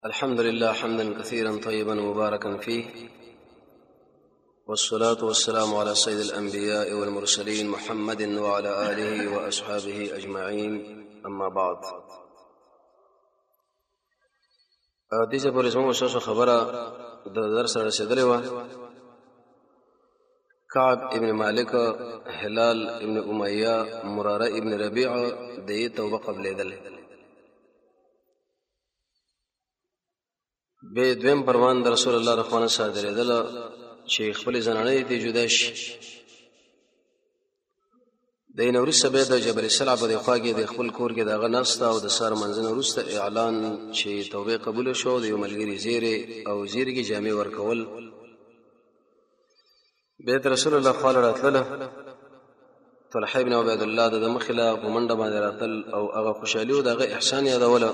الحمد لله حمدا كثيرا طيبا مباركا فيه، والصلاة والسلام على سيد الأنبياء والمرسلين محمد وعلى آله وأصحابه أجمعين. أما بعد، دیجه پر اسمو شوشو خبره د درس رسیدلې و. كعب ابن مالك، هلال ابن أمية، مرارة ابن ربيع دې توبه قبلېدل. به دویم پروان د رسول الله رضوان صادرېدل چې خپل زنانې ته جدا شي. د نوري سبه د جبل سلع په خواږه د خپل کور کې دغه نسته او د سار منځنه وروسته اعلان چې توبه قبول شو د یو ملګری زیره او زیرګي جامع ورکول. بیت رسول الله صلی الله علیه وسلم طلحه ابن عبید الله د مخله په منډه باندې راتل او هغه خوشالي او دغه احسان یادوله،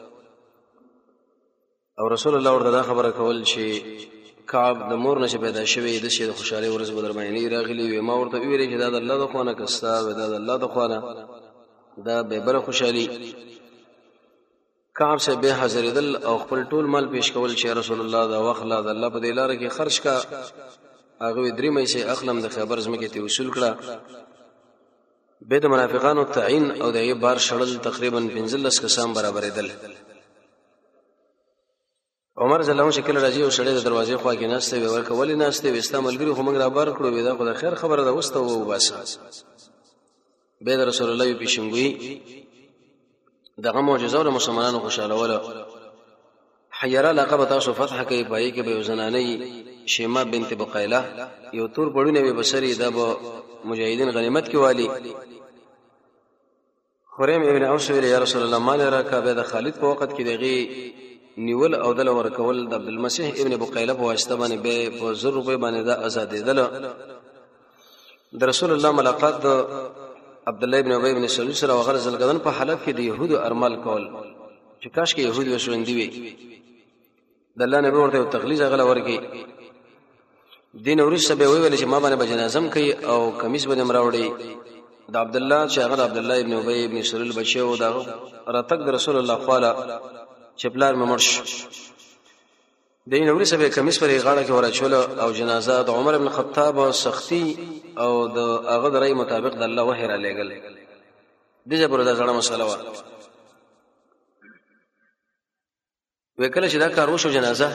او رسول الله ورته خبره کول چې کعب د مور نشه پیدا شوی د شه د خوشاله ورځ بدر باندې راغلی وي. ما ورته ویل چې دا د الله د خوانه کستا و دا د الله د خوانه دا به بل خوشالي. کعب سے به حاضرېدل او خپل ټول مال پیش کول چې رسول الله دا واخلا د الله په دی لار کې خرج کا. هغه درې مې سي اخلم د خبر زمکه ته وصول کړه. به د منافقانو تعین او د یې بار شړل تقریبا 15 کسان برابرېدل. عمر رضی الله عنه شکل راځي او سړی د دروازې خوا کې ناشته وی ورکه ولې ناشته وي استعمالګری خو موږ را بار کړو وی دا خو د خیر خبره ده وسته و بس. به رسول الله په پیشنګوي دغه معجزه او مسلمانانو خوشاله وله. حیرا لقب تاسو فتح کوي پای کې به زنانې شیما بنت بقیله یو تور پړونه به بصری د مجاهدین غنیمت کې والی. خریم ابن اوس ویل یا رسول الله مال راکا به د خالد په وخت کې دغه نیول او دل ورکول د عبد المسیح ابن بقیله په واسطه باندې به په 100 روپے باندې دا آزادېدل. د رسول الله ملاقات د عبد الله ابن ابي ابن سلول سره وغیر زلګدن په حالت کې د يهودو ارمال کول چې کاش کې يهودي وسوندي وي. د الله نبی ورته تغلیظ غل ورکی دین ورسره به ویل چې ما باندې بجنازم کوي او کمیس باندې مراوړي. د عبد الله چې هغه عبد الله ابن ابي ابن سلول بچو دا راتک د رسول الله خواله چپلار ممرش دین اوري سبه کمیس پر غاړه کې ورچول او جنازه د عمر ابن خطاب سختی او د هغه درای مطابق د الله وحی را لګل. دغه پر دا ځړه مسله و. وکړه چې دا کار وشو جنازه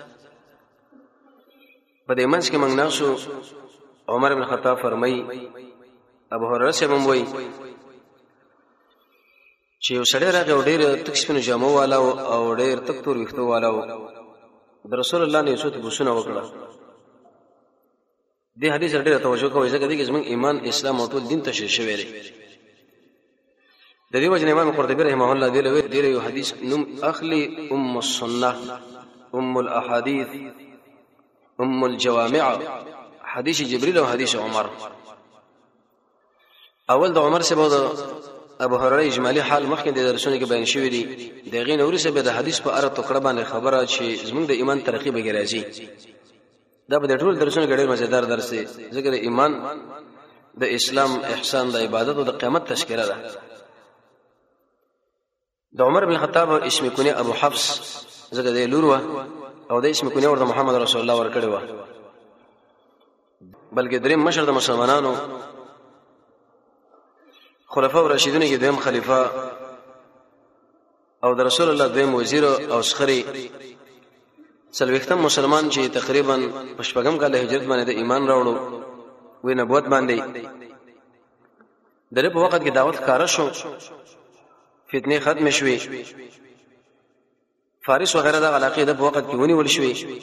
په دې منځ کې موږ ناسو. عمر ابن خطاب فرمای ابو هريره سم وای چې یو سړی راغی ډېر تک سپینو جامو والا او ډېر تک تور ویښتو والا د رسول الله نه څه بوسونه وکړه. دې حدیث ډېر توجه کوي ځکه چې زموږ ایمان اسلام او ټول دین تشریح شوی دی. د دې وجه امام قرطبي رحمه الله دې یو حدیث نوم اخلي ام السنه ام الاحاديث ام الجوامع حدیث جبريل او حدیث عمر. اول د عمر سره ابو هريره اجمالی حال مخکې د درسونو کې بیان شوی دی. دغه نوري سبه د حدیث په اړه ټوکړه باندې خبره چې زموږ د ایمان ترقی به راځي. دا په ټول درسونو کې ډېر مزیدار درس دی ځکه د ایمان د اسلام احسان د عبادت او د قیامت تذکرہ ده. د عمر بن خطاب اسم کنیه ابو حفص ځکه د لور او د اسم کنیه ورته محمد رسول الله ورکړی و. بلکې دریم مشر د مسلمانانو خلفاء راشدین کې دویم خلیفہ او د رسول الله دویم وزیر او سخری څلوېختم مسلمان چې تقریبا پښپغم کال هجرت باندې د ایمان راوړو وې نبوت باندې دغه په وخت کې دعوت کار شو، فتنه ختم شوې، فارس وغیرہ د علاقې د په وخت کې ونیول شوې.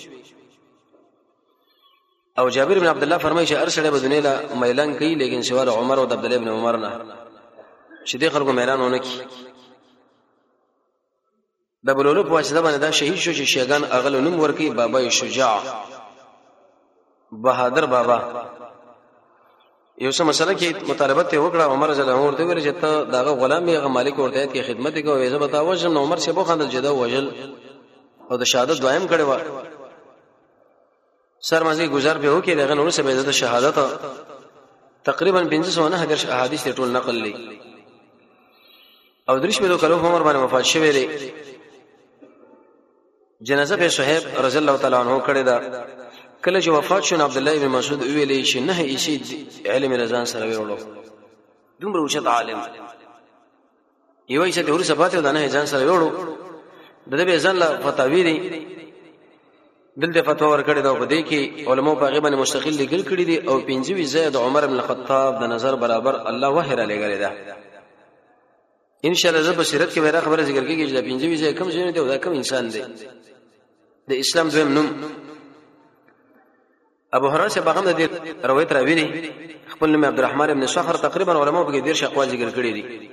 او جابر بن عبد الله فرمایي چې ارسله بدونه لا ميلان کوي لیکن سوال عمر او عبد الله بن عمر نه چې دې خلکو ميلان ونه کی. د بلولو په واسطه باندې دا شهید شو چې شیګان اغل نوم ورکی بابا شجاع بہادر بابا. یو څه مسله کې مطالبه ته وکړه. عمر رضی الله عنه ورته ویل چې ته داغه غلام یې مالک ورته کې خدمت کوي. زه به تا وژم. عمر سے بو خاندل جدا وجل او د شهادت دائم کړي و. سر مازی گزار به وکي دغه نور سره عزت شهادت تقریبا 509 احادیث ټول نقل لي. او درش په کلو عمر باندې وفات شوی دی. جنازه به صہیب رضی الله تعالی عنہ کړه دا کله چې وفات شو عبد الله ابن مسعود ویلې چې نه هیڅ علم رضان سره وړو دومره اوچت عالم یو یې ته ور سباته دا نه ځان سره وړو د دې ځان لا فتاوی دي دلته فتوا ورکړی دا په دې کې علماء په غیبه مستقل لیکل کړی دي او 25 زید عمر بن الخطاب د نظر برابر الله وحره لګړی دا ان شاء الله زه بصیرت کې میرا خبره ذکر کیږي چې 25 زید کم ځای دی او دا کم انسان دی د اسلام دویم نوم ابو هريره سے باغم د روایت راوی دي خپل نوم عبدالرحمن ابن صخر تقریبا علماء په ډیر شقوال ذکر کړی دي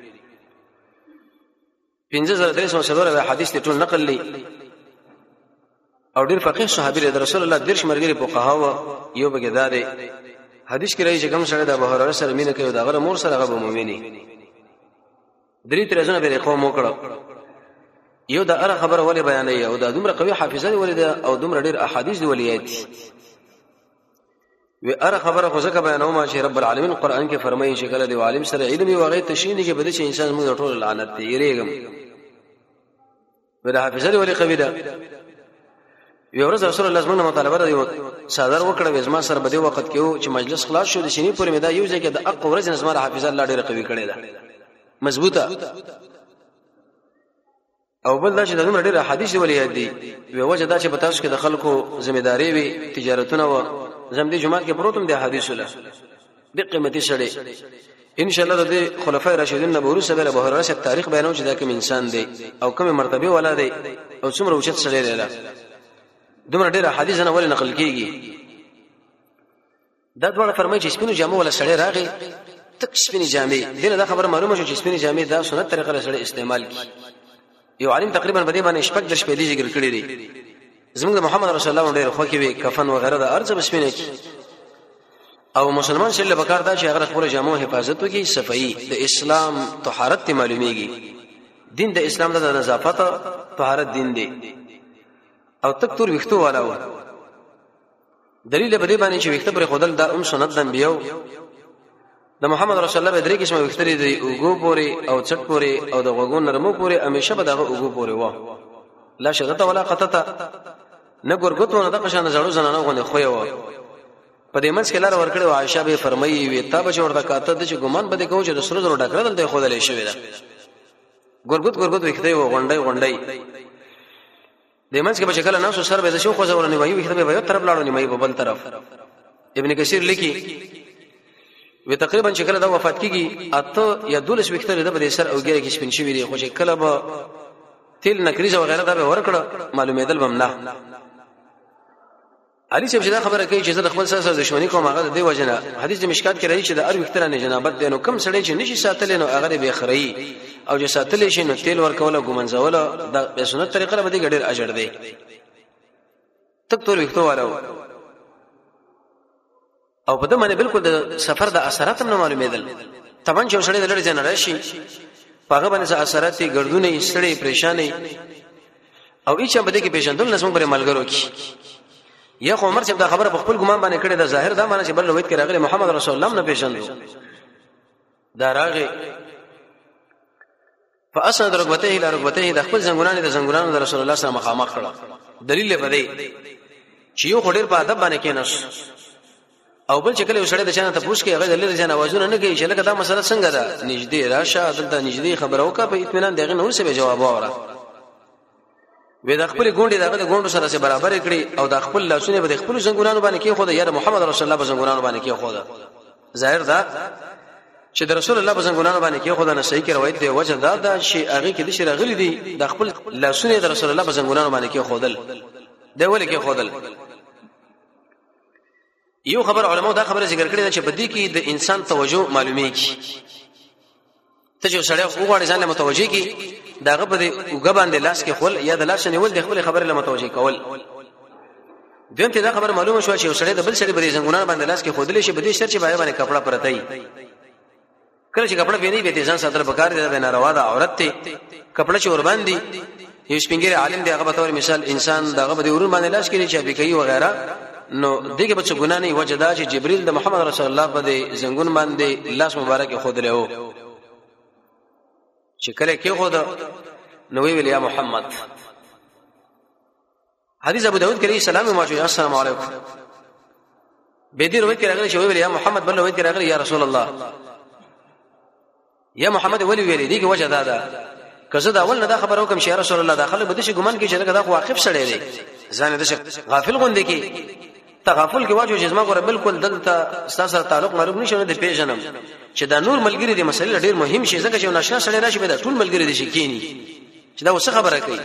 15300 حدیث ټول نقل لري او ډیر فقيه صحابي د رسول الله درش مرګري په قهوه یو بګداري حدیث کې راځي چې کوم سره د ابو هريره سره مینه کوي دا غره مور سره غو مؤمني درې ترځنه به قوم وکړه یو دا اره خبره ولې بیانې او دا دومره قوي حافظه دی ولې او دومره ډیر احادیث دی ولې وی اره خبره خو ځکه بیانوم چې رب العالمین قران کې فرمایي چې کله دی عالم سره علم او غیب تشین کې بده چې انسان موږ ټول لعنت دی یریګم ودا حافظه دی ولې قوي ده یو ورځ رسول الله صلی الله علیه وسلم مطالبه دی صادر وکړه وزما سره بده وخت کې چې مجلس خلاص شو د شینی پورې مدا یو ځکه د اق ورځ نظم حافظه الله ډیر قوي کړی ده مضبوطه او بل دا چې دغه ډېر حدیث ولې دي یو وجه دا چې په تاسو کې د خلکو ځمېداري وي تجارتونه و زم دي جمعات کې پروتم دي حدیث له د قیمتي سړي ان شاء الله د خلفای راشدین نه ورسره به ابو هريره تاریخ بیانو چې دا کوم انسان دی او کومه مرتبه ولا دی او څومره اوچت سړی دی دومره ډېر حدیث نه ولې نقل کیږي دا ډول فرمایي چې سپینو جامو ولا سړی راغی تک سپینې جامې دینه دا خبره معلومه شو چې سپینې جامې دا سنت طریقه سره استعمال کی یو عالم تقریبا په دې باندې شپږ د شپې دی ذکر کړی دی زموږ محمد رسول الله ډېر خو کې وی کفن وغیرہ د ارزه بسپینې کی او مسلمان شله بکار دا چې هغه خپل جامو حفاظت وکړي صفائی د اسلام طهارت معلومیږي دین د اسلام د نظافت طهارت دین دی او تک تور وختو والا و دلیل په دې باندې چې وخت پر خدل دا سنت د انبیو د محمد رسول الله بدري کې شمه وختري دی اوګو پوري او چټ پوري او د غوګون نرمو پوري همیشه به دغه اوګو پوري و لا شغته ولا قطته نه ګورګوتو نه د قشانه زړو زنانه غونې خوې و په دې منځ کې لار ورکړې او عائشه به فرمایي وي تابه چې ورته کاته د چې ګمان بده کوي چې د سره زړه ډکړل د خودلې شوی دا ګورګوت وخته و غونډي د منځ کې به شکل نه سر به شو خو ځورنی وایي وخته به یو طرف لاړو نیمه په بل طرف ابن کثیر لیکي وی تقریبا چې کله دا وفات کیږي اته یا دولس وخته د سر او ګیره کې سپین شوی دی خو چې کله به تیل نکریز او غیره دا به ورکړه معلومېدل بمنه علي چې دا خبره کوي چې زه خپل سره دښمنی کوم هغه د وجنه حدیث د مشکات کې راځي چې د ار وختره نه جنابت دی نو کم سړی چې نشي ساتل نو هغه به خړی او چې ساتل شي نو تیل ورکول او ګمنځول د سنت طریقه به ډېر اجر دی تک تور وختو والو او په دې باندې بالکل د سفر د اثرات هم معلومېدل طبعا چې سړی د لړ جن راشي هغه باندې اثرات ګردونه سړی پریشانې او هیڅ په دې کې پیژندل نسم پر ملګرو کې یا عمر چې دا خبره په خپل ګمان باندې کړې ده ظاهر دا معنی چې بل وایي کې راغلی محمد رسول الله نه پیژندو دا راغی فاسند رغبته الى رغبته د خپل زنګونانه د زنګونانو د رسول الله سره مخامخ کړه دلیل په دې چې یو خډیر په ادب باندې کېنس او بل چې کله وسړی د چانه ته پوښ کې هغه دلیل ځنه आवाजونه نه کوي چې لکه دا مسله څنګه ده نږدې راشه دلته نږدې خبره وکړه په اطمینان دغه نور څه به جواب وره وې د خپل ګوندې دغه د ګوندو سره برابر کړي او د خپل لاسونه به د خپل زنګونانو باندې کې خو د یاره محمد رسول الله زنګونانو باندې کې خو دا ظاهر دا چې د رسول الله زنګونانو باندې کې خو دا نه صحیح کې روایت دی وجه دا دا شی هغه کې د شي راغلي دي د خپل لاسونه د رسول الله زنګونانو باندې کې خودل دی ولې کې خودل یو خبر علماء دا خبره ذکر کړې ده چې بدی کې د انسان توجه معلومیږي ته چې سړی وګورې ځان له متوجي کې داغه په وګ باندې لاس کې خپل یا د لاس نیول د خپل خبره له متوجي کول دیم ته دا خبر معلومه شو چې سړی د بل سړي بری زنګونان باندې لاس کې خودلې شي بدی شر چې باندې کپڑا پرته ای کله چې کپڑا ویني به ځان ساتل بکار دی نه روا ده عورت ته کپڑا چې ور باندې یو سپینګری عالم دی هغه په تور مثال انسان داغه به ورون باندې لاس کې چې به کوي وغیرہ نو دغه بچ ګنا نه وجدا چې جبريل د محمد رسول الله په زنګون باندې لاس مبارک خودلې او چې کله کې خود نو ویل یا محمد حدیث ابو داود کې سلام واچو السلام علیکم به دې روایت کې راغلی چې ویل یا محمد بل روایت کې راغلی یا رسول الله یا محمد ولی ویل دي کې وجه دا کزه دا اول نه دا خبر وکم چې یا رسول الله داخله بده شي ګمان کې چې دا واقف سره دی ځان دې غافل غوندې کې تغافل کې واجو جسمه ګره بالکل دلته سره تعلق معلوم نشونه د پیژنم چې دا نور ملګری دي مسله ډیر مهم شي ځکه چې نشه سره راشي به دا ټول ملګری دي شي کینی چې دا وسه خبره کوي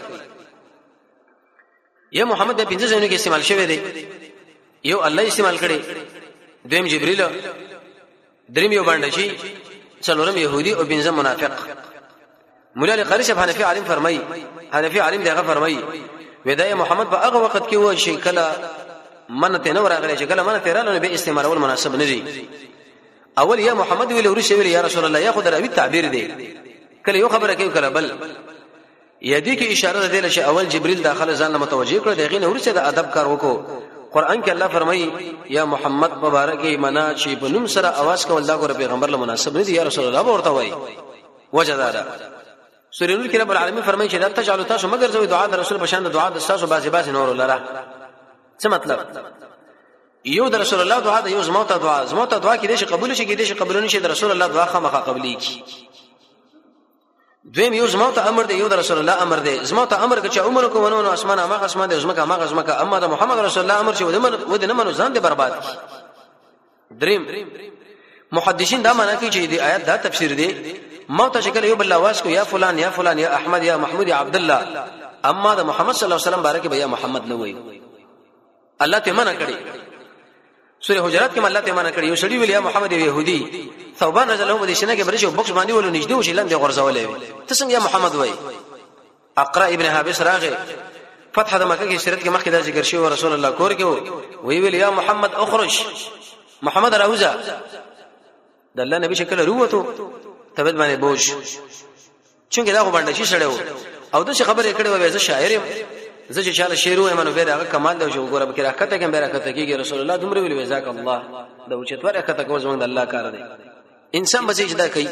یا محمد د پنځه ځینو کې استعمال شوی دی یو الله استعمال کړي دویم جبريل دریم یو باندې شي څلورم يهودي او پنځم منافق مولا لقاری شف حنفي عالم فرمای حنفي عالم دغه فرمای ودای محمد په هغه وخت کې و شي کله منته نو راغلی چې کله منته رالو به استعمال اول مناسب نه دی اول یا محمد ویل ورشي ویل یا رسول الله یا خدای راوي تعبیر دی کله یو خبره کوي کله بل یدي کې اشاره ده چې اول جبريل داخله ځان متوجه کړ دغه نه ورسره د ادب کار وکړو قران کې الله فرمایي یا محمد مبارک منا چې په نوم سره आवाज کول دا ګور پیغمبر له مناسب نه دی یا رسول الله ورته وایي وجدارا سورې نور کې رب العالمین فرمایي چې لا تجعلوا تاسو مگر زوی دعا د رسول بشان د دعا د تاسو بازي نور لره څه مطلب یو د رسول الله دعا د یو زموته دعا کې دې قبول شي کې دې قبول نشي د رسول الله دعا خامخا قبلي کی دویم یو زموته امر دی یو د رسول الله امر دی زموته امر چې عمر کو ونو اسمان هغه اسمان دی زمکه اما د محمد رسول الله امر چې ود نه منو ځان دې برباد کی دریم محدثین دا معنا کوي چې دې آیات دا تفسیر دی موت شکل یو بل आवाज کو یا فلان یا احمد یا محمود یا عبد الله اما د محمد صلی الله علیه وسلم بارک بیا محمد نه وای الله ته منع کړی سورہ حجرات کې الله ته منع کړی یو سړی ویل یا محمد يهودي ثوبان رضی الله عنه دشنه کې برشه بوکس باندې ولو نږدې وشي لاندې غرزولې ته څنګه یا محمد وای اقرا ابن حابس راغه فتح د مکه کې شریعت کې مخکې دا ذکر شوی رسول الله کور کې وی ویل یا محمد اخرج محمد راوزا د الله نبی شکل وروته تبد باندې بوج چونګه دا خو باندې شي سړیو او د خبرې کړي وای زه شاعر یم زه چې چاله شعر وایم نو به هغه کمال دی چې وګوره بکره کته کې به راکته کېږي رسول الله دومره ویل جزاک الله دا او چې تور کته کوم زمونږ د الله کار دی انسان به چې دا کوي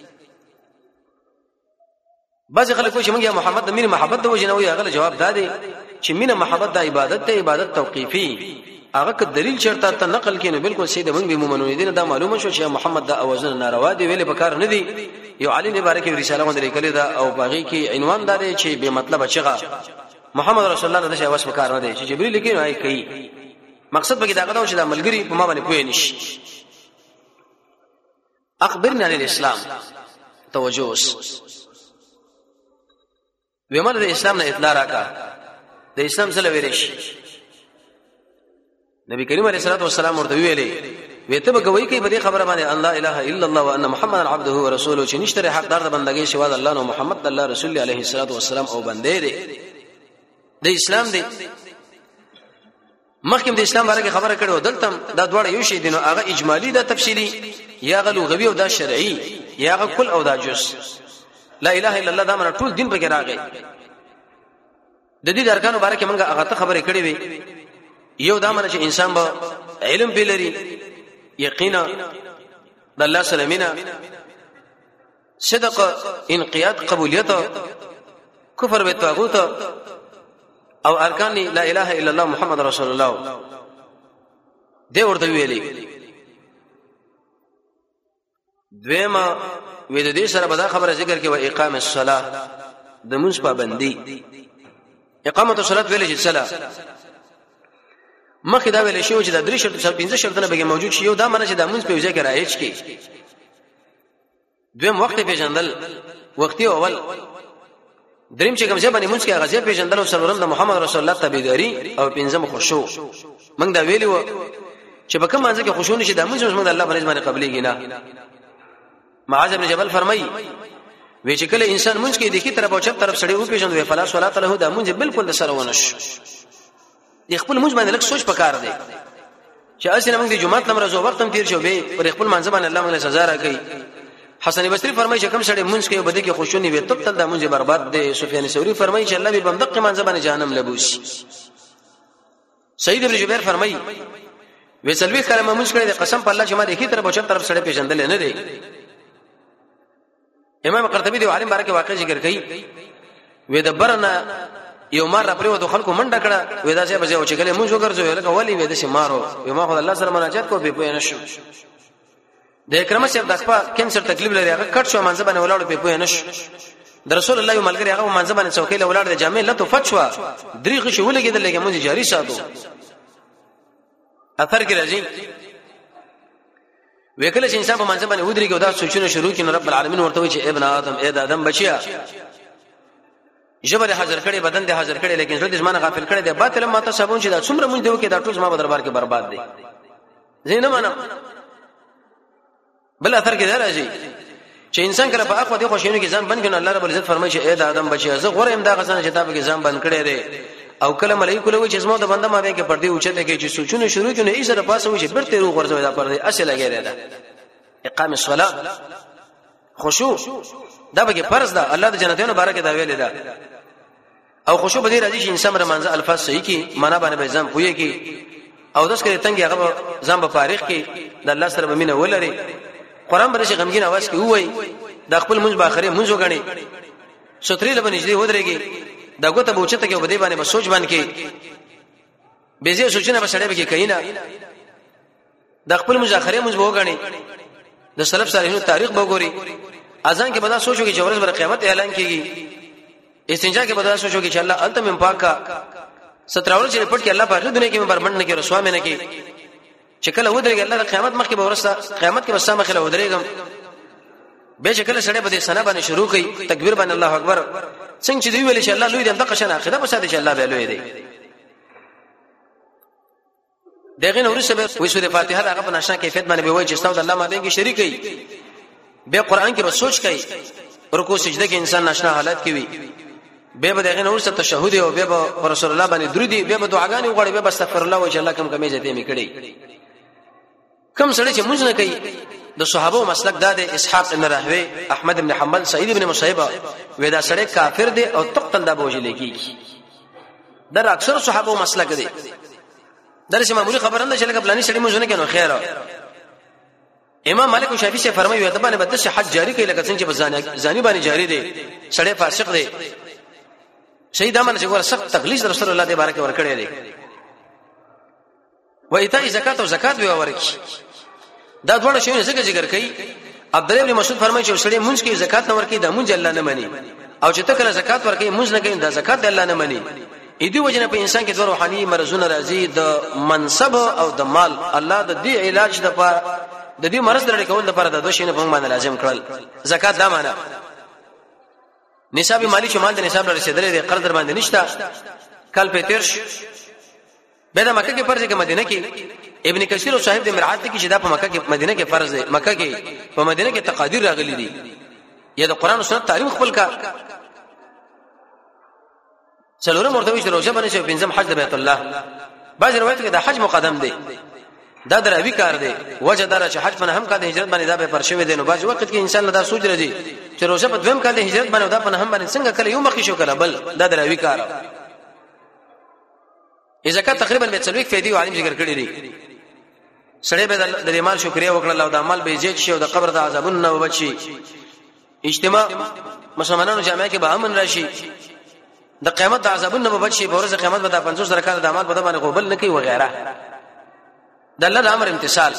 بعض خلک کوي چې موږ محمد د مين محبت د وجنه وي هغه جواب دادی چې مين محبت د عبادت ته عبادت توقیفي هغه ک دلیل چرته ته نقل کینو بالکل سید موږ به مومنون دي دا معلومه شو چې محمد د اوازونه ناروا دي ویل په کار نه دي یو علی نه بارکه رساله غوډه لیکل دا او باغی کې عنوان دار چې به مطلب چغه محمد رسول الله دغه واس وکړ نه دی چې جبريل لیکي نو کوي مقصد به دا غواړم چې د ملګری په ما باندې پوي نشي اخبرنا عن الاسلام توجه ومن د اسلام نه اطلاع راکا د اسلام سره ویریش نبی کریم علیه الصلاه والسلام ورته ویلي وته به کوي کوي په خبره باندې ان لا اله الا الله وان محمد عبده ورسوله چې نشته حقدار د بندګۍ سوا د الله نو محمد الله رسول علیه الصلاه والسلام او بندې دي د اسلام دی مخکې د اسلام باره کې خبره کړو دلته دا دواړه یو شی دي نو هغه اجمالی دا تفصیلی یا غ لغوی او دا شرعي یا غ کل او دا جز لا اله الا الله دا من ټول دین په کې راغی د دې درکانو باره کې موږ هغه ته خبره کړې وي یو دا من چې انسان به علم به لري یقینا د الله سلامینا صدق انقياد قبولیت کفر به طاغوت او ارکان لا اله الا الله محمد رسول الله دې ورته ویلي دویما وې د دې سره به دا خبره ذکر کې و اقامه الصلاه د منځ پابندي اقامه الصلاه ویلې چې صلاه مخکې دا ویل شو چې د درې شرط څخه 15 شرطونه به موجود شي یو دا معنی چې د منځ په ځای کې راځي کې دویم وخت پیژندل وختي اول دریم چې کوم ځای باندې مونږ کې غزه پیژندل او سرورم د محمد رسول الله تابعداري او پنځم خشوع موږ دا ویلو چې په کوم منځ کې خشوع نشي د مونږ د الله باندې قبليږي نه معاذ بن جبل فرمایي وی چې کله انسان مونږ کې د کی طرف او چپ طرف سړی او پیژندوي فلا صلات له د مونږ بالکل د سره ونش د خپل مونږ باندې لک سوچ پکار دی چې اسنه موږ د جمعه لمر زو وخت هم تیر شو به پر خپل منځ باندې الله موږ سزا راکړي حسن بصری فرمایي چې کوم سړی مونږ کې بده کې خوشونی وي تب تل د مونږ برباد دي سفیان ثوری فرمایي چې الله به بمدق منځ باندې جهنم لبوس سید ابن جبیر فرمایي وسلوي کلمه مونږ کړي د قسم په الله چې ما د کی طرف او چپ طرف سړی پیژندل نه دی امام قرطبي دی عالم بارکه واقع ذکر کوي وې د برنا یو مار را پریو د خلکو منډه کړه وې دا چې بځه او چې کله مونږ وګرځو لکه ولی وې د شي مارو یو ما خدای الله سره مناجات کو به پوه نشو د اکرم صاحب د خپل کینسر تکلیف لري هغه کټ شو منځ باندې ولاړ به پوه نشو د رسول الله یو ملګری هغه منځ باندې څوکۍ له ولاړ د جامع لته فتوا دریغه شو ولګیدل لکه مونږ جاری ساتو اثر کې راځي وکله چې انسان په منځ باندې ودرېږي او دا سوچونه شروع کړي رب العالمین ورته وایي چې ابن آدم اے د آدم بچیا جبر حاضر کړي بدن دې حاضر کړي لیکن زړه دې ځمانه غافل کړي دې باطل ماته صابون چې دا څومره مونږ دیو کې دا ټول ما په دربار کې برباد دي زینه معنا بل اثر کې راځي چې انسان کله په اخو دې خوشینو کې ځان بند کړي الله رب العزت فرمایي چې اے د آدم بچیا زه غوړم دا غسنه چې تاسو کې ځان بند کړي دي او کله ملائکه له چې زموږ د بنده ما به کې پردي اوچته کې چې سوچونه شروع کړي یې سره پاسه وي چې برته روغ ورځي دا پردي اصل لګي دا اقام الصلاه خشوع دا به فرض ده الله د جنتونو بارکه دا ویل ده او خشوع به دې راځي چې انسان رمضان الفاظ صحیح کی معنا باندې به ځم پوي کی او داس کې تنګي هغه ځم په تاریخ کې د الله سره بمینه ولري قران به شي غمګین आवाज کې وای د خپل منځ باخره منځ وګڼي ستري له بنجدي ودرېږي دا ګوته بوچته کې وبدي باندې بسوچ باندې کې بيزي سوچنه به سړې به کې کینا د خپل منځ اخره منځ وګڼي د سلف صالحینو تاریخ وګوري اذان کې بدا سوچو کې چې ورځ بر قیامت اعلان کیږي استنجا کې بدا سوچو کې چې الله انت من پاکا ستراول چې پټ کې الله په دنیا کې برمن نه کې رسوا مې نه کې چې کله ودرېږي الله د قیامت مخکې به ورسته قیامت کې بسامه خله ودرېږم به چې کله سړی به سنا باندې شروع کوي تکبیر باندې الله اکبر څنګه چې دی ویل چې الله لوی دی دغه شنه عقیده به ساده چې الله به لوی دی دغه نور سبب وې سورې فاتحه هغه په ناشنا کیفیت باندې به وایي چې استاد الله ماده کې شریک وي به قران کې به سوچ کوي رکوع سجده کې انسان ناشنا حالت کې وي به دغه نور سره تشهود او به رسول الله باندې درودي به دعاګانې وغوړي به استغفر الله او چې الله کوم کمې ځته می کړي کوم سړی چې مونږ نه کوي د صحابه مسلک داده اسحاق بن راهوی احمد بن حنبل سعید بن مصیبه ودا سړی کافر دی او تقتل دا بوجل کیږي در اکثر صحابه مسلک دی درس معمولی خبرنده چې لکه پلاني سړی مونږ نه کینو خیر امام مالک او شافعی سے فرمایي وي دبانه بده حج جاری کوي لکه څنګه چې زانی باندې جاری دی سړی فاسق دی شهید امن چې ګور سخت تغلیظ رسول الله دې بارکه ور کړی دی و ایتای زکات او زکات به ورکی دا ډول شی څنګه ذکر کوي عبد الله بن مسعود فرمایي چې سړی مونږ کې زکات نه ورکی دا مونږ الله نه مني او چې تکله زکات ورکی مونږ نه کوي دا زکات الله نه مني اې دی وجنه په انسان کې د روحاني مرزونه راځي د منصب او د مال الله د دې علاج د دې مرز لري کول د پر د دوه شینه په باندې لازم کړل زکات دا معنا نصاب مالی شمال د نصاب لري رسیدلې د قرض در باندې نشتا کل په تیرش به د مکه کې فرض کې مدینه کې ابن کثیر او صاحب د مرعات کې چې دا په مکه کې مدینه کې فرض دی مکه کې په مدینه کې تقادیر راغلي دي یا د قران او سنت تعلیم خپل کا څلورم مرتبه چې روزه باندې چې پنځم حج د بیت الله بعض روایت کې د حج مقدم دی دا دروي کار دی وجه دار چې حج باندې هم کا د هجرت باندې دا به پرشوي دي نو بعض وخت کې انسان له دا سوچ راځي چې روزه په دویم کال د هجرت باندې دا په هم باندې څنګه کله یو مخې شو کله بل دا دروي کار زکات تقریبا به څلويک فائدې عالم ذکر کړی دي سړی به د مال شکریا وکړه او د عمل به زیات شي او د قبر د عذابونو نه بچي اجتماع مسلمانانو جامع کې به امن راشي د قیامت د عذابونو نه بچي په ورځ قیامت به د 50 رکعات د اعمال په باندې قبول نه کوي وغيرها د الله د امر امتثال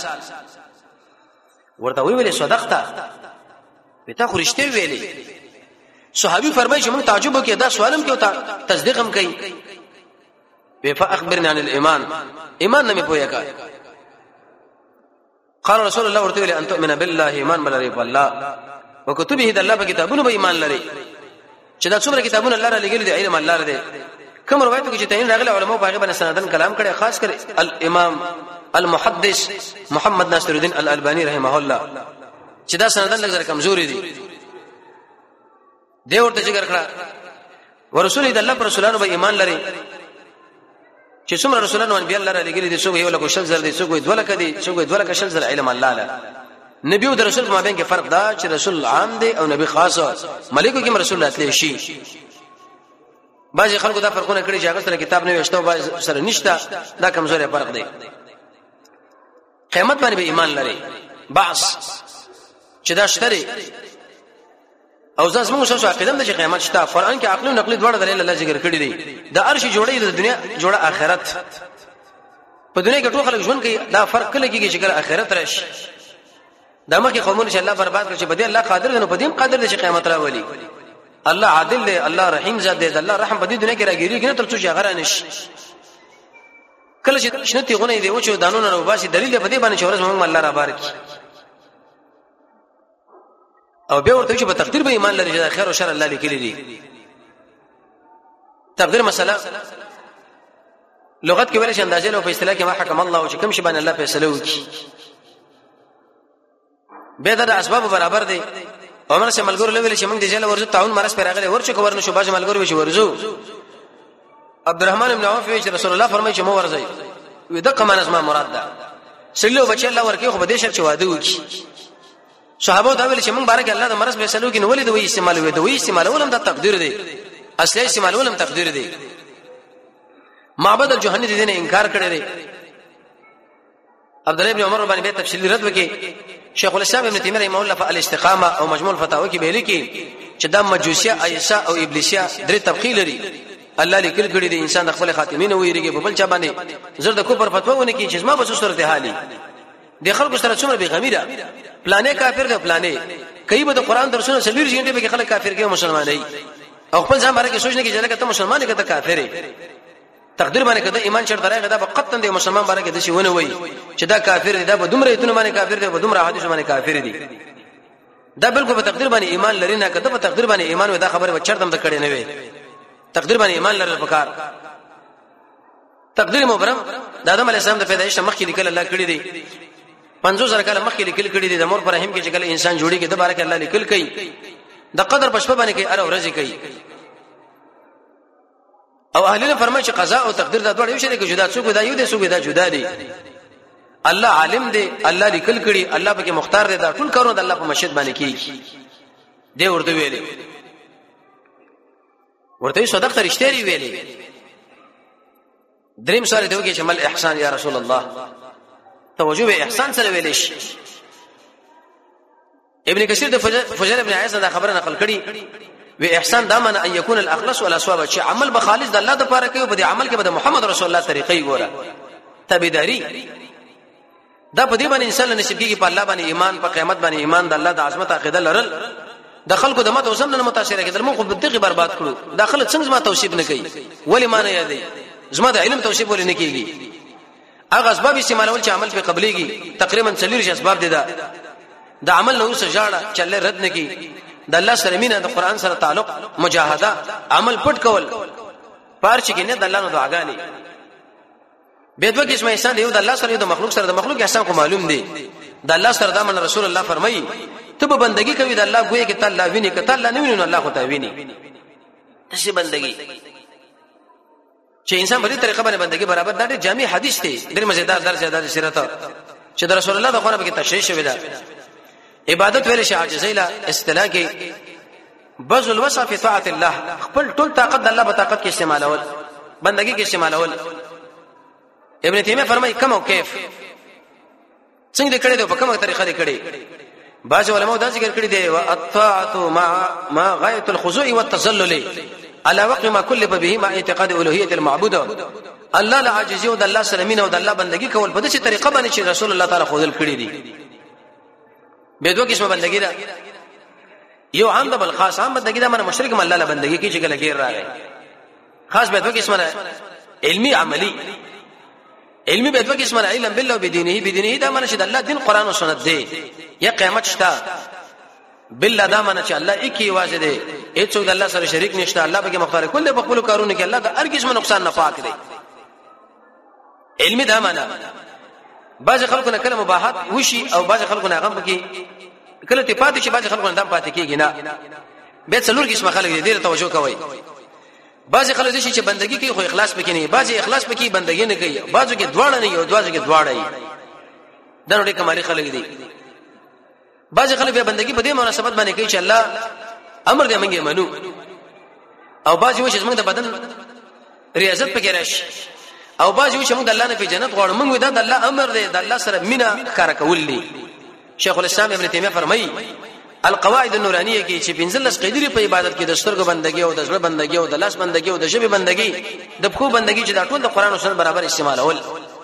ورته ویلې صدقته پتا خورشته ویلې صحابي فرمایي چې موږ تعجب وکړو دا سوالم کې او تصدیق هم کوي فاخبرني عن الايمان ایمان نه مې پوهیږي قال رسول الله ورته ویلې ان تؤمن بالله ایمان بلري بالله وكتبه د الله په کتابونو به ایمان لري چې دا څومره کتابونه الله را لګل دي علم الله را دي کوم روایتو کې چې تعین راغلي علماء په غیبه سندن کلام کړي خاص کر الامام المحدث محمد ناصر الدين الالباني رحمه الله چې دا سندن لږ کمزوري دي دی ورته ذکر کړه ورسول الله پر رسولانو به ایمان لري چې څومره رسولانو انبیاء الله را لګل دي څوک یو لکه شل زر دي څوک دوه لکه دي څوک دوه لکه شل زر علم الله له نبی او رسول په مابین کې فرق دا چې رسول عام دی او نبی خاص ملائکه کې رسول راتلی شي بعض خلکو دا فرقونه کړی چې هغه سره کتاب نه وشته او بعض سره نشته دا کمزوري فرق دی قیامت باندې ایمان لري بعض چې دا شتري او ځان موږ شو عقیده د قیامت شته قران کې عقلی او نقلی دواړه دلیل الله ذکر کړی دي د ارش جوړې د دنیا جوړه آخرت په دنیا کې ټول خلک ژوند کوي دا فرق کله کېږي چې آخرت راشي دا مخکې قومونه چې الله برباد کړي چې په دې الله قادر دی نو په دې قادر دی چې قیامت راولي الله عادل دی الله رحیم ذات دی الله رحم په دې دنیا کې راګيري کنه تر څو چې غره نشي کله چې شنتي غونې دی او چې دانونه نو باسي دلیل په دې باندې چې ورځ موږ الله را بارک او به ورته چې په تقدیر به ایمان لري چې خیر او شر الله لیکلي دي تقدیر مسله لغت کې ویل شي اندازې له په اصطلاح کې ما حکم الله او چې کوم شی باندې الله فیصله وکړي به دا اسباب برابر دي عمر سے ملګرو لویل چې موږ د جله ورزو تعاون مرز پر راغلي ورچ کو ورنه شو باج ملګرو وشي ورزو عبدالرحمن بن عوف وی چې رسول الله فرمایي چې مو ورځي وي دغه معنی اسما مراد ده سلو بچ الله ورکی خو به دې شرط چې واده وکړي صحابه دا ویل چې موږ بارک الله د مرز فیصله وکړي نو ولې دوی استعمال وي دوی استعمال ولهم د تقدیر دی اصلي استعمال ولهم تقدیر دی معبد الجهني دې نه انکار کړی دی عبد الله بن عمر باندې به تفصیل رد وکړي شیخ الاسلام ابن تیمیه رحمه الله په الاستقامه او مجموع الفتاوی کې به لیکي چې د مجوسیه ایسا او ابلیسیه درې طبقې لري الله لیکل کړي دي انسان د خپل خاتمین ویریږي په بل چا باندې زړه د کوپر فتوا ونه کې چې ما به صورت حالي د خلکو سره څومره به غمیره پلانې کافر دی پلانې کوي به د قران درسونه سلویر جنټه به خلک کافر کې مسلمانای او خپل ځان باندې سوچ نه کې چې لکه ته مسلمان کې ته کافر یې تقدیر باندې کده ایمان شرط راغی دا به قطن دی مسلمان باندې د شي ونه وای چې دا کافر دی دا به دومره ایتونه باندې کافر دی به دومره حدیث باندې کافر دی دا بالکل په تقدیر باندې ایمان لري نه کده په تقدیر باندې ایمان وي دا خبره به چرته د کړي نه وي تقدیر باندې ایمان لرل پکار تقدیر مبرم د آدم علی السلام د پیدایش مخکې لیکل الله کړی دی 500 کاله مخکې لیکل کړی دی د مور پر رحم کې چې کله انسان جوړیږي د بارک الله لیکل کوي د قدر پښپ باندې کوي ار ورځي کوي او اهلینه فرمایي چې قضا او تقدیر دا ډول یو شی کې جدا څوک دا یو دي څوک دا جدا دي الله عالم دی الله لیکل کړي الله پکې مختار دی دا ټول کارونه د الله په مشهد باندې کیږي دی ورته ویلي ورته صدقه رښتیا ویلي دریم سره دیوږي چې مل احسان یا رسول الله توجه به احسان سره ویل شي ابن کثیر د فجر ابن عیاض دا خبره نقل کړي و احسان دا معنی ان يكون الاخلص والاصواب چې عمل به خالص د الله د پاره کوي او په عمل کې به محمد رسول الله طریقې ګوره تابعداري دا په دې باندې انسان نصیب کیږي په الله باندې ایمان په قیامت باندې ایمان د الله د عظمت عقیده لرل د خلکو د مت او زمن متاثر کېدل موږ په دغه برباد کړو داخله څنګه ما توصیف نه کوي ولی معنی یادې زما د علم توصیف ولې نه کیږي هغه اسباب استعمالول چې عمل په قبليږي تقریبا 40 اسباب دي دا د عمل نو سجاړه چلې رد نه کی د الله سره مینه د قران سره تعلق مجاهده عمل پټ کول پارچ کې نه د الله نو دعاګانې به دوه قسمه احسان دی د الله سره د مخلوق سره د مخلوق احسان کو معلوم دی د الله سره د من رسول الله فرمایي ته به بندگی کوي د الله ګوي کې تعالی ویني کې تعالی نه ویني الله خو ته ویني تاسو بندگی چې انسان په دې طریقه باندې بندگی برابر دا جامع حدیث دی ډېر مزیدار درس د سیرت چې د رسول الله د خونه به تشریح شوی دا عبادت ویل شي عاجزی لا استلا کې بذل الوسع فی طاعت الله خپل ټول طاقت د الله په طاقت کې استعمالول بندگی کې استعمالول ابن تیمیه فرمایي کوم او کیف څنګه کړي دی په کومه طریقه دی کړي بعض علماء دا ذکر کړی دی والطاعت ما غایه الخضوع والتذلل على وقت ما كلف به ما اعتقاد الوهیت المعبود الله لا عاجزی او د الله سره مين او د الله بندگی کول په دې طریقه باندې چې رسول الله تعالی خودل کړی دی به دوه قسمه بندگی ده یو عام ده بل خاص عام بندگی ده من مشرک من الله له بندگی کې چې کله غیر راغی خاص به دوه قسمه علمی عملی علمی به دوه قسمه علم بالله بدینه ده من چې د الله دین قران او سنت دی یا قیامت شته بالله دا من چې الله اکی واجد دی هیڅ د الله سره شریک نشته الله به مختار کله په خپل کارونه کې الله د هر قسم نقصان نه پاک دی علمی دا معنا بعض خلکو نه کله مباحات وشي او بعض خلکو نه غم پکې کله ته پاتې شي بعض خلکو نه دم پاتې کېږي نه به څلور قسمه خلک دي ډېر توجه کوي بعض خلک دي چې بندگی کوي خو اخلاص پکې نه بعض اخلاص پکې بندگی نه کوي بعضو کې دواړه نه یو بعضو کې دواړه یې دا نو ډېر کمالي خلک دي بعض خلک به بندگی په دې مناسبت باندې کوي چې الله امر دې منګي منو او بعض وشي موږ د بدن ریاضت پکې راشي او باز یو چې موږ د الله نه په جنت غواړو موږ دا د الله امر دی د الله سره مینا کار کول دي شیخ الاسلام ابن تیمیه فرمایي القواعد النورانیه کې چې 15 قیدری په عبادت کې د سترګو بندګي او د ژبه بندګي او د لاس بندګي او د ژبه بندګي د پخو بندګي چې دا ټول د قران او سنت برابر استعمالول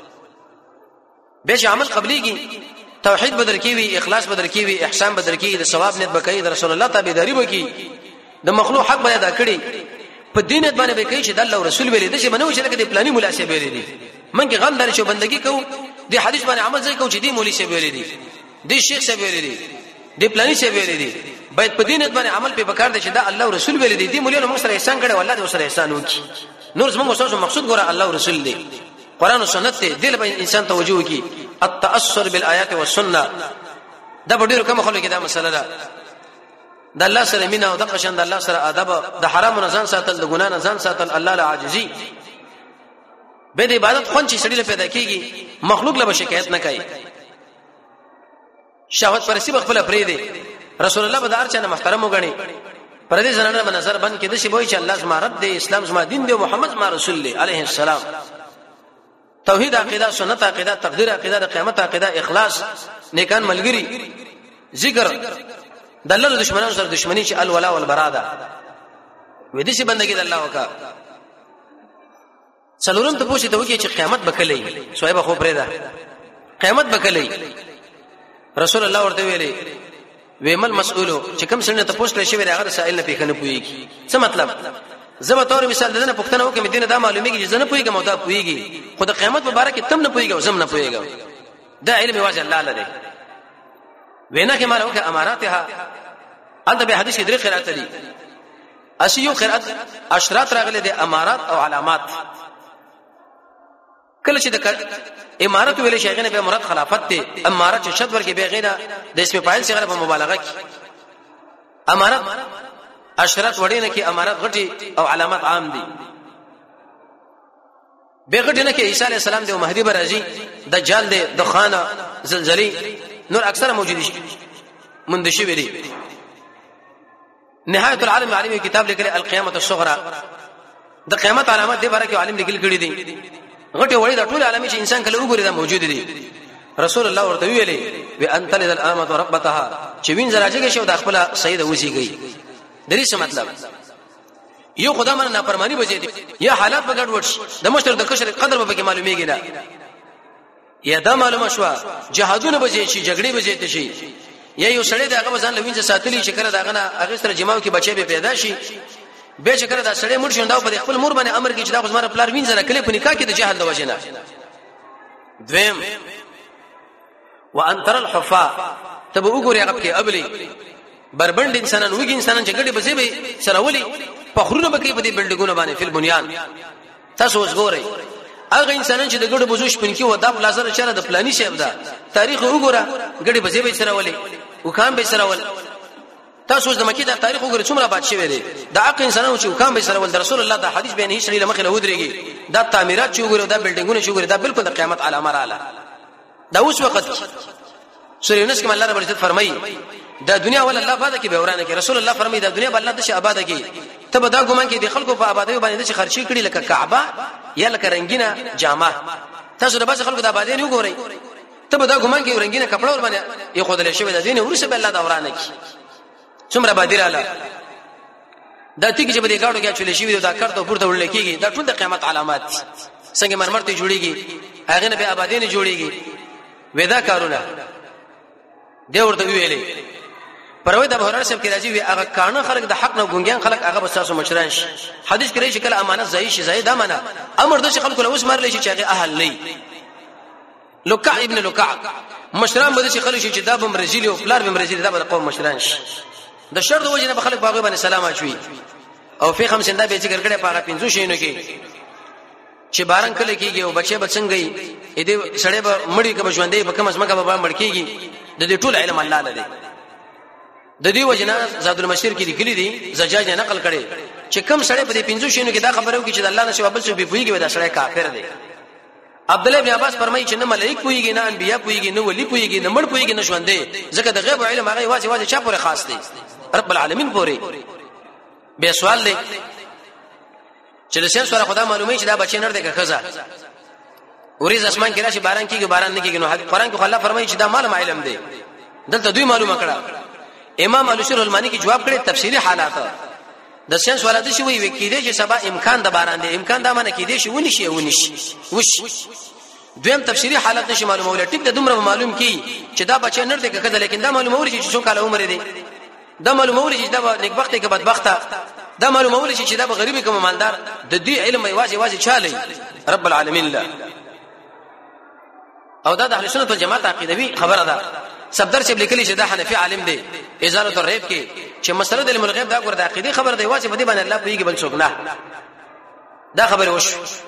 به چې عمل قبليږي توحید بدر کی وی اخلاص بدر کی وی احسان بدر کی د ثواب نیت بکې د رسول الله تابعداري وکي د مخلوق حق به ادا کړي په دین باندې به کوي چې د الله رسول ویلي د څه منو چې لکه د پلاني مولا شه ویلي دي منګه غم دار شو بندګي کو د حدیث باندې عمل ځای کو چې دی مولوی شه ویلي دي د شیخ شه ویلي دي د پلاني شه ویلي دي باید په دین باندې عمل په بکار دي چې د الله رسول ویلي دي د مولوی نو موږ سره احسان کړي والله دې سره احسان وکي نور زموږ سره مقصود ګوره الله رسول دی قران او سنت ته دل به انسان توجه وکي التاثر بالآيات والسنه دا په ډیرو کوم خلکو کې دا مسله ده د الله سره مینا او د قشن د الله سره ادب د حرام نه ځان ساتل د ګنا نه ځان ساتل الله له عاجزي به د عبادت خون چې سړی له پیدا کیږي مخلوق له شکایت نه کوي شهوت پرستی خپل پرې دی رسول الله بدار چا نه محترم وګڼي پر دې زنانه په نظر بند کې د شی وای چې الله زما رب دی اسلام زما دین دی محمد زما رسول دی عليه السلام توحید عقیده سنت عقیده تقدیر عقیده د قیامت عقیده اخلاص نیکان ملګری ذکر د الله د دشمنانو سره دشمنی چې الولا والبراء ده وې دې شي بندګي د الله وکا څلورم ته پوښتنه وکړي چې قیامت بکلې سوایبه خو پرې ده قیامت بکلې رسول الله ورته ویلي ویمل مسئولو چې کوم څنګه ته پوښتنه شوی هغه سائل نه پیښنه پويږي څه مطلب زما تور مثال دنه پښتنه وکم دینه دا معلومیږي چې زنه پويګم او دا پويږي خو د قیامت مبارک تم نه پويګم زم نه پويګم دا علم واجب الله لري وینا کې مالو کې اماراتها انت به حدیث درې قرات دي اسیو قرات اشرات راغلي دي امارات او علامات کله چې د امارات ویل شي غنه به مراد خلافت دي امارات چې شد ورکه به غیره د اسم فاعل څخه په مبالغه کې امارات اشرات وړینه کې امارات غټي او علامات عام دي به غټنه کې عیسی علی السلام دی او مهدی برازي دجال دی دخانه زلزلې نور اکثر موجود شي مندشي ویلي نهایت العالم عالمي کتاب لیکل القیامت الصغرى د قیامت علامات دی بارکه عالم لیکل کړي دي غټي وړي د ټول عالمي چې انسان کله وګوري دا موجود دي رسول الله ورته ویلي وان تلد الامه ربتها چې وین زراجه شي او د خپل سید وسیږي درې څه مطلب یو خدای من نافرمانی بځي دي یا حالات بغړ وډ د مشتر د کشر قدر به کې معلومیږي نه یا دا معلومه شو جهادونه بځي شي جګړې بځي شي یا یو سړی دغه ځان لوینځ ساتلی چې کړه دغه نه هغه سره جماو کې بچي به پیدا شي به چې کړه دا سړی مړ شونداو په خپل مور باندې امر کې چې دا خو زما پلار وینځره کله په نکاح کې د جهاد د وجنه دویم وان تر الحفا تب وګوري هغه کې ابلی بربند انسانان وګي انسانان جګړې بځي به سره ولي فخرونه بکې په دې بلډګونو باندې فل بنیان تاسو وګورئ هغه انسانان چې د ګډو بوزوش پن کې ودا بلازر چره د پلاني شیب ده تاریخ وګوره ګډي بځي به سره ولي وکام به سره ول تاسو د مکه د تاریخ وګوره څومره باد شوی دی دا حق انسانانو چې وکام به سره ول رسول الله دا حدیث به نه شړي لمخه له ودرېږي دا تعمیرات چې وګوره دا بلډینګونه چې وګوره دا بالکل د قیامت علامه رااله دا اوس وخت سورې یونس کې الله رب العزت فرمایي دا دنیا ول الله آباد کې به ورانه کې رسول الله فرمایي دا دنیا بل الله د شه آباد کې ته دا ګمان کې د خلکو په آبادی باندې د خرچي کړي لکه کعبه یا لکه رنگینه جامه تاسو د بس خلکو د آبادی نه وګورئ ته دا ګمان کې رنگینه کپڑا ور باندې یو خدای شوی د دین ورسه به الله دا ورانه کې څومره بادر اعلی دا تی کې چې به گاډو کې چولې شي دا کړته پورته وړل کېږي دا ټول د قیامت علامات څنګه مرمر ته جوړيږي هغه نه به آبادی نه جوړيږي ودا کارونه دی ورته ویلې پروي د بهرار صاحب کې راځي وي هغه کانه خلک د حق نه ګونګیان خلک هغه بساسو مشران شي حدیث کې راځي کله امانت ځای شي ځای دا معنا امر د خلکو له اوس مارل شي چې هغه اهل نه لوکع ابن لوکع مشران بده شي خلک چې دا به مرزيلي او فلار به مرزيلي دا به قوم مشران شي د شرط وجه نه خلک باغ باندې سلام اچوي او فی خمسنده به ذکر کړي پاغه پنځو شینو کې چې باران کله کېږي او بچي بچنګي اې دې سړې به مړی کبه ژوندې به کوم اسمه کبه مړ کېږي د دې ټول علم الله لري د دې وجنه زاد المشیر کې لیکلي دي زجاج نه نقل کړي چې کوم سړی په دې پنځو شینو کې دا خبره وکړي چې د الله نشو بل څه به پويږي دا سړی کافر دی عبد الله بن عباس فرمایي چې نه ملائک پويږي نه انبیا پويږي نه ولی پويږي نه مړ پويږي نه ژوندې ځکه د غیب علم هغه واجب چا پورې خاص دی رب العالمین پورې به سوال دی چې له سین سره خدا معلومه چې دا بچی نر دی که خزا اوریز اسمان کې راشي باران کېږي باران نه کېږي نو قرآن کې الله فرمایي چې دا معلوم علم دی دلته دوی معلومه کړه امام الشر المانی کی جواب کړي تفصیلی حالات د ساينس ولادت شي وي کېدې چې سبا امکان د باران دی امکان دا معنی کېدې شي ونشي وش دویم تفصیلی حالت نشي معلومه ټیک د دومره معلوم کی چې دا بچی نر دی کده لیکن دا معلومه ورشي چې څو کال عمر دی دا معلومه ورشي چې دا نیکبخت کې بدبخته دا معلومه ورشي چې دا غریبي کوم مالدار د دې علم واجب چالي رب العالمین لا او دا د اهل سنت والجماعت عقیدوي خبره ده صدر چې لیکلي چې دا حنفي عالم دی ازاله الریب کې چې مسله د علم الغیب دا ګور د عقیده خبره دی واجب دی باندې الله پیږي بل څوک نه دا خبره وش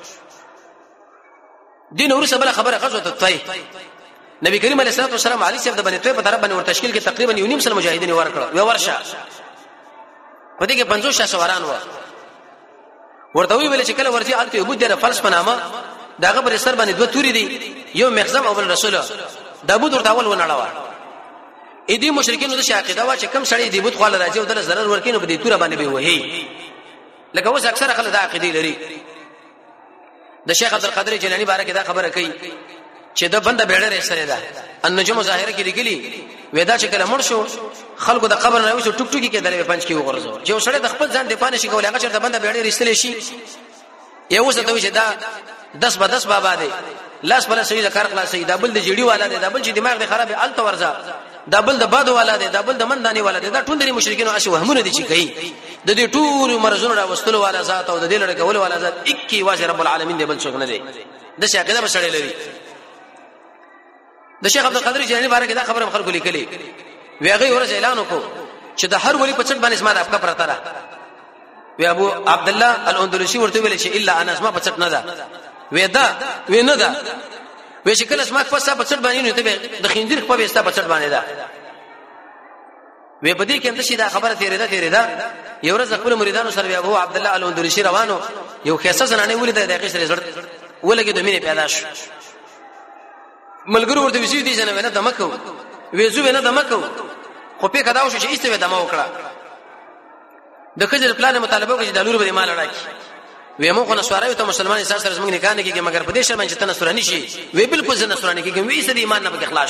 دین ورسره بل خبره غزوه الطیف نبی کریم علیه الصلاه والسلام علی سیف د بنی طیف په طرف باندې ور تشکیل کې تقریبا 1.5 مجاهدین ورکړه یو ورشه په دې کې 50 سواران و ورته ویل چې کله ورته الته یو بده فلس پنامه داغه پر سر باندې دوه توري دي یو مخزم او بل رسول دا بود ورته اول ونړوا اې دې مشرکین د شاقیده وا چې کم سړی دی بود خپل راځي او د zarar ورکینو په دې توره باندې به وਹੀ لکه اوس اکثر خلک دا عقیده لري د شیخ عبد القادر جیلانی باره کې دا خبره کوي چې دا بنده بیړه رسره ده النجم ظاهره کې لګلی ودا چې کله مړ شو خلکو د قبر نه وشو ټوک ټوکی کې درې پنځ کې وګرځو چې سړی د خپل ځان دفاع نشي کولای هغه چې د بنده بیړه رسله شي یو څه ته چې دا 10 به 10 بابا دی لاس بل سړي د کار خلاصي دا بل د جړی والا دی دا بل چې دماغ دی خراب الته ورځه دا بل د باد والا دی دا بل د مندانی والا دی دا ټول د مشرکین او وهمونه دي چې کوي د دې ټول مرزونه را وستلو والا ذات او د دې لړ کول والا ذات اکی واجه رب العالمین دی بل څوک نه دی د شاګرده بسړی لري د شیخ عبد القادر جیلانی باره کې دا خبره خلکو لیکلي وی هغه ورځ اعلان وکړو چې د هر ولی په چت باندې اسمه افکا پرته را وی ابو عبد الله الاندلسي ورته ویل چې الا انا اسمه په چت نه ده وی دا وی نه ده وی چې کله اسمه په صاحب چت باندې نو ته د خنجر په وستا په چت باندې ده وی په دې کې هم شي دا خبره تیرېده یو ورځ خپل مریدانو سره ابو عبد الله الاندلسي روانو یو خیسه زنانه ولید د هغه سره زړه ولګي د مینې پیدا شو ملګرو ورته ویسي دي چې نه دمکو وېزو نه دمکو خو په کدا وشو چې ایسته دمه وکړه د خجر پلان مطالبه کوي چې د لور به مال راکړي وې مو خو نسوارای ته مسلمان انسان سره زمونږ نکاح نه کیږي مګر په دې شرم چې تنه سورانی شي وې بالکل زنه سورانی کیږي وې سړي ایمان نه به اخلاص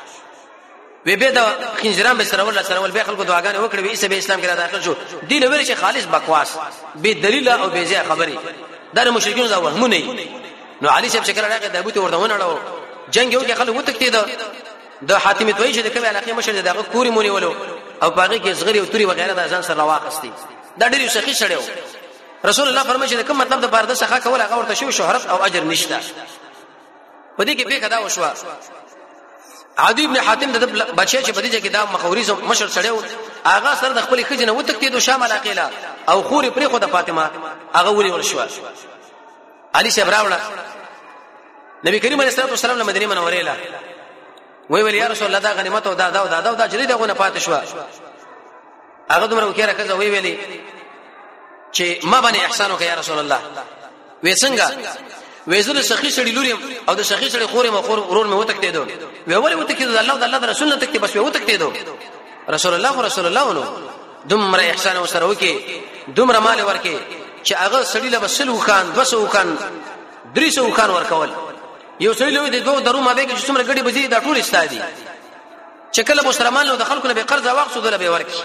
وې به دا خنجران به سره ول به خلکو دعاګانې وکړي وې سبه اسلام کې را داخل شو دین ویل چې خالص بکواس به دلیل او به ځای خبري دا مشرکین دا وهمونه نو علي صاحب شکر راغی د ابوته ورته ونړو جنگ یو کې خلک وتکتید د حاتم توي چې د کومه علاقې مشر دغه کوري مونی ولو او باقي کې زغری او توري وغیرہ د ځان سره واخستي دا ډېر سخی شړیو رسول الله فرمایي چې کوم مطلب د بارده څخه کول هغه ورته شو شهرت او اجر نشته په دې کې به کدا وشو عدی ابن حاتم د بچی چې په دې کې دا مخاوري مشر شړیو هغه سره د خپل خجنه وتکتید شام علاقې لا او خوري پرې خو د فاطمه هغه ولي ورشو علي صاحب راوړه نبی کریم علیه الصلاه والسلام له مدینه منوره له وی یا رسول الله دا غنیمت او دا جری دغه پات شو هغه دومره وکړه کزه ویلي چې ما باندې احسان وکړه یا رسول الله وې څنګه وې زله سخی سړی لوري او د سخی سړی خورې مخور ورور مې وتکته دو وی ولې وتکته الله د الله د رسول نه تکته بس وې وتکته دو رسول الله نو دومره احسان وسره وکي دومره مال ورکي چې هغه سړی له بسلو خان 200 خان 300 خان ورکول یو سړی له دوه درو ما به چې څومره غړي بزي دا ټول استادي چې کله مسلمان له خلکو نه به قرض واخصو دله به ورکی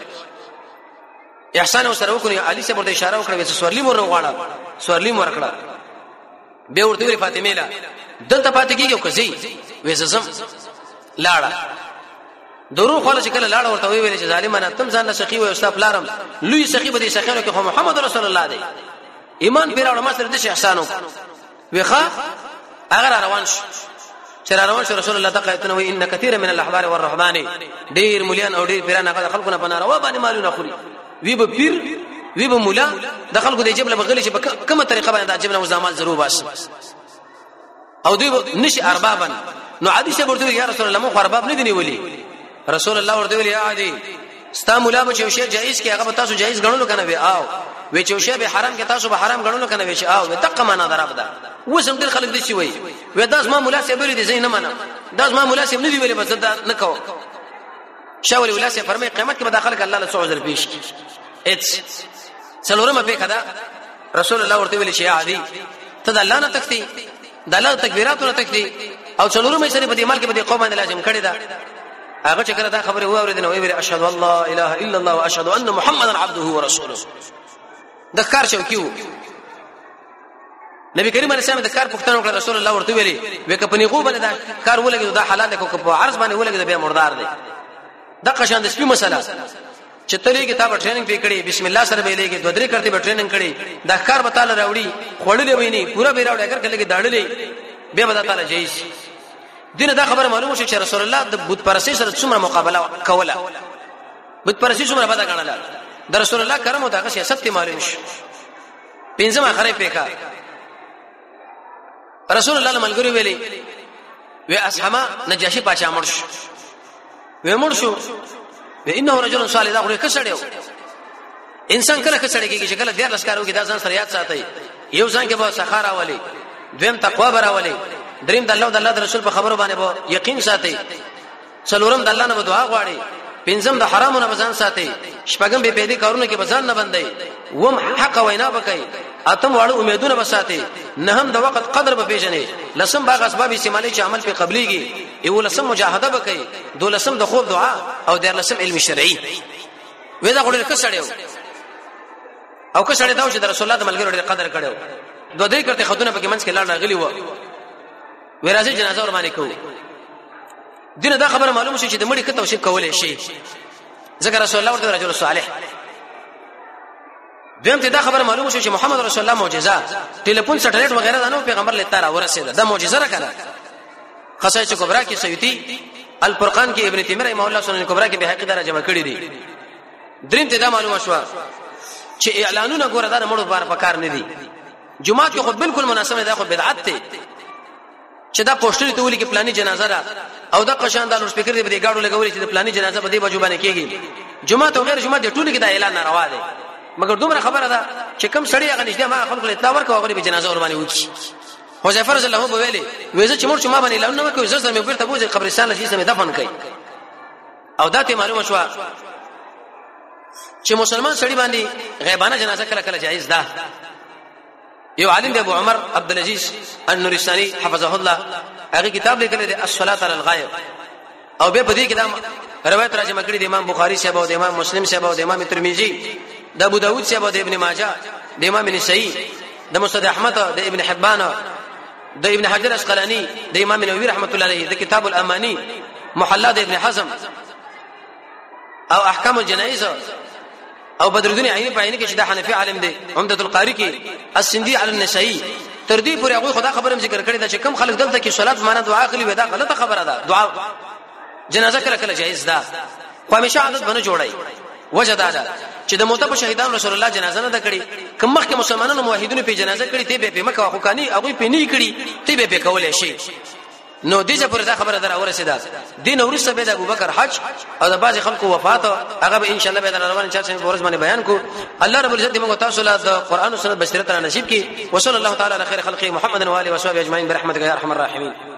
احسان وسره وکړي علي صاحب ورته اشاره وکړه چې سورلی مور وغواړه سورلی مور کړه به ورته ویل فاطمه لا دلته پاتې کیږي کوزي وېزم لاړه درو خو چې کله لاړه ورته ویل چې ظالمانه تم ځان له سخی او استاف لارم لوی سخی به دي سخیانو کې محمد رسول الله دی ایمان پیراوړه ما سره د احسانو وخا اگر روان شو رسول الله تقایتنه و ان كثير من الاحبار والرهبان ډیر مليان او ډیر پیران هغه خلکو نه بناروا باندې مالونه خوري وی به پیر وی به مولا د خلکو د جبل بغلی چې کومه طریقه باندې د جبل وزامال ضرور باش او دوی نشي اربابا نو عادي شه ورته یا رسول الله مو ارباب نه دي ولي رسول الله ورته ویل یا عادي ستا مولا به چې شی جایز کې هغه تاسو جایز غنلو کنه وی آو وی چې شی به حرام کې تاسو به حرام غنلو کنه وی چې آو دقه معنا دراب ده وسم ډیر خلک دي چې وی داس ما مولا سي بری دي زین نه منم داس ما مولا سي نه دی ویلې بس دا نه کو شاول ولا سي فرمای قیامت کې به داخله الله له سوزر پیش اټس څلورمه په کدا رسول الله ورته ویل چې عادي ته د الله نه تکتی د الله تکبیرات نه تکتی او څلورمه سره په دې مال کې به قوم باندې لازم کړی دا هغه چې کله دا خبره واورید نو ویل اشهد الله اله الا الله واشهد ان محمدا عبده ورسوله د کار شو کیو نبی کریم علیه السلام د کار پښتنو کړ رسول الله ورته ویلي وکه په نیغو باندې دا کار ولګي دا حلال دی کو په عرض باندې ولګي دا مردار دی د قشان د سپی مسله چې تلې کتاب ټریننګ پې کړی بسم الله سره به لګي دوه درې کړتي به ټریننګ کړی دا کار به تعالی راوړي خړلې ویني پورا به راوړي اگر کله کې داړلې به به تعالی جایز دینه دا خبره معلومه شي چې رسول الله د بت پرستی سره څومره مقابله کوله بت پرستی څومره بد غنله د رسول الله کرم او دغه سیاست ته معلوم شي پنځم اخره پېکا رسول الله ملګری ویلي و اصحابه نجاشي پاچا مړ شو و مړ شو و انه رجل صالح دا خو کسړیو انسان کله کسړیږي چې کله ډیر لسکارو کې دا ځان سره یاد ساتي یو ځان کې به سخاره ولي دویم تقوا براولي دریم د الله او د الله رسول په خبرو باندې به یقین ساتي څلورم د الله نه دعا غواړي پنځم د حرامونو بزان ساتي شپږم به پیدا کارونه کې بزان نه بندي وم حق وینا بکای اتم واړو امیدونه بساتي نهم د وخت قدر به پیژنې لسم باغ اسباب استعمالي چې عمل په قبليږي یو لسم مجاهده بکای دولسم د خوب دعا او د لسم علم شرعي ودا غوړل کسړیو او کسړی دا چې د رسول الله د ملګرو قدر کړو دوه درې کړته خدونه په کې منځ کې لاړ راغلی و ورازي جنازه ور باندې کو دینه دا خبره معلومه شي چې د مړي کته وشي کولای شي ذکر رسول الله ورته رجل صالح دیم ته دا خبره معلومه شي چې محمد رسول الله معجزه ټلیفون سټلایټ وغیرہ دا نو پیغمبر لته را ورسېده دا معجزه را کړه خصایص کبرا کې سیوطي الفرقان کې ابن تیمیه رحمه الله سنن کبرا کې به حقیقت را جمع کړی دي دریم ته دا معلومه شو چې اعلانونه ګوره دا مړو بار پکار نه دي جمعه کې خو بالکل مناسبه ده خو بدعت ته چې دا پوسټر ته ولي کې پلاني جنازه را او دا قشان د لوډ سپیکر دی به گاډو لګولې چې د پلاني جنازه په دې بجو باندې کېږي جمعه او غیر جمعه د ټولو کې دا اعلان ناروا دی مګر دومره خبره ده چې کم سړی هغه نشته ما خلکو له اطلاع ورکوه غریب جنازه ور باندې وکی حذیفه رضی الله عنه ویلي وېزه چې مور چې ما باندې اعلان نه وکړي زړه مې بیرته بوزي قبرستان لشي سمې دفن کړي او دا ته معلومه شو چې مسلمان سړی باندې غیبانه جنازه کله کله جایز ده یو عالم دی ابو عمر عبد العزيز النورستاني حفظه الله هغه کتاب لیکلی دی الصلاه علی الغائب او به په دې کې دا روایت راځي مکړي د امام بخاری صاحب او د امام مسلم صاحب او د امام ترمذی د ابو داود صاحب او د ابن ماجه د امام نسائی د مسند احمد د ابن حبان د ابن حجر اسقلانی د امام نووي رحمت الله علیه د کتاب الامانی محلى د ابن حزم او احکام الجنائز او بدر الدین عینی په عینی کې چې د حنفی عالم دی عمدة القاری کې السندی علی النسائی تر دې پورې هغه خدا خبرم ذکر کړی دا چې کم خلک دلته کې صلات معنا دعا اخلي ودا غلطه خبره ده دعا جنازه کله کله جایز ده خو همیشه عادت بنه جوړای وجه دا ده چې د موته په شهیدان رسول الله جنازه نه ده کړی کوم مخکې مسلمانانو موحدینو په جنازه کړی ته به مکه خو کانی هغه په نه کړی ته به کولای شي نو دې څه پر دا خبره در اورسیدا دین اورسه به د ابوبکر حج او د باز خلکو وفات هغه به ان شاء الله به در روان چا څنګه ورځ باندې بیان کو الله رب العزت موږ تاسو له قرآن او سنت بشریت را نصیب کی وصلی الله تعالی علی خیر خلقی محمد و علیه و صحبه اجمعین برحمتک یا ارحم الراحمین.